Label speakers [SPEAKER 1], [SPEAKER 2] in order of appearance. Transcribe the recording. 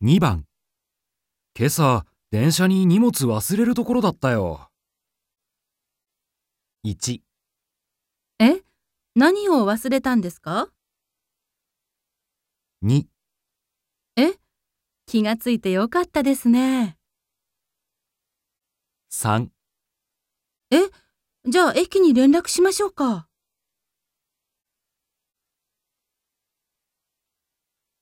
[SPEAKER 1] 2番。今朝、電車に荷物忘れるところだったよ。1、
[SPEAKER 2] え、何を忘れたんですか？
[SPEAKER 1] 2、
[SPEAKER 2] え、気がついてよかったですね。
[SPEAKER 1] 3。
[SPEAKER 2] え、じゃあ駅に連絡しましょうか。